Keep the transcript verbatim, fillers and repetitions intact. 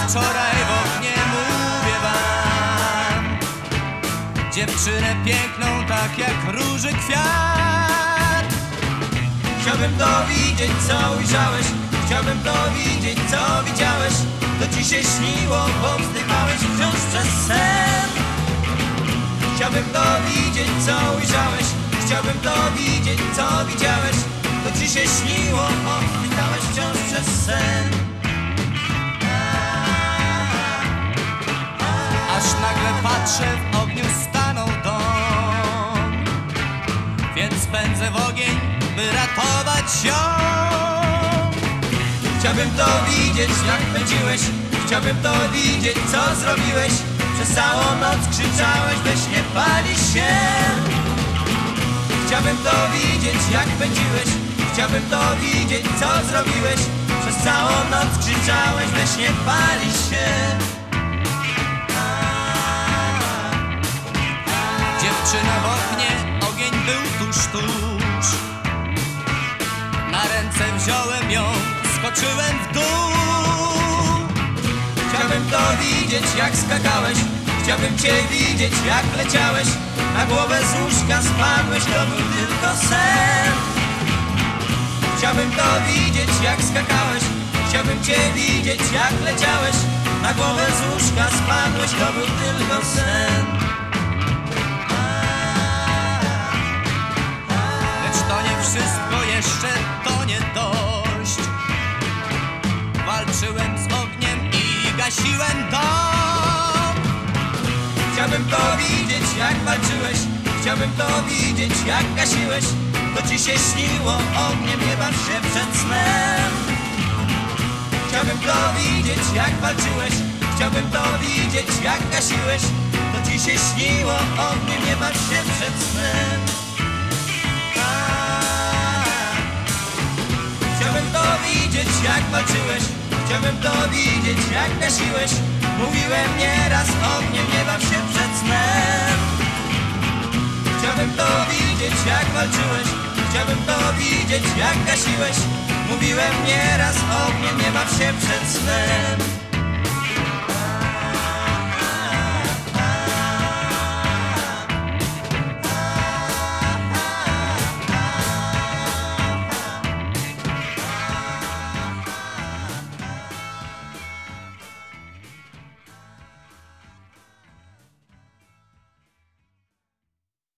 wczoraj w oknie, mówię wam. Dziewczynę piękną, tak jak róży kwiat. Chciałbym to widzieć, co ujrzałeś. Chciałbym to widzieć, co widziałeś. To ci się śniło, bo wzdychałeś wciąż przez sen. Chciałbym to widzieć, co ujrzałeś. Chciałbym to widzieć, co widziałeś. To ci się śniło, bo wzdychałeś wciąż przez sen. Aż nagle patrzę, w ogniu stanął dom. Więc pędzę w ogień, by ratować ją. Chciałbym to widzieć, jak pędziłeś. Chciałbym to widzieć, co zrobiłeś. Przez całą noc krzyczałeś, we śnie pali się. Chciałbym to widzieć, jak pędziłeś. Chciałbym to widzieć, co zrobiłeś. Przez całą noc krzyczałeś, we śnie pali się. Dziewczyna w oknie, ogień był tuż, tuż. Na ręce wziąłem ją, skoczyłem w dół. Chciałbym to widzieć, jak skakałeś. Chciałbym cię widzieć, jak leciałeś. Na głowę z łóżka spadłeś, to był tylko sen. Chciałbym to widzieć, jak skakałeś. Chciałbym cię widzieć, jak leciałeś. Na głowę z łóżka spadłeś, to był tylko sen. Lecz to nie wszystko, jeszcze to nie dość. Walczyłem z ogniem i gasiłem dom. Chciałbym to widzieć, jak walczyłeś. Chciałbym to widzieć, jak gasiłeś. To ci się śniło, ogniem nie baw się przed snem. Chciałbym to widzieć, jak walczyłeś. Chciałbym to widzieć, jak gasiłeś. To ci się śniło, ogniem nie baw się przed snem. A, chciałbym to widzieć, jak walczyłeś. Chciałbym to widzieć, jak gasiłeś. Mówiłem nieraz, ogniem nie baw się przed snem. Chciałbym to widzieć, jak walczyłeś. Chciałbym to widzieć, jak gasiłeś. Mówiłem nieraz, ogniem nie baw się przed snem.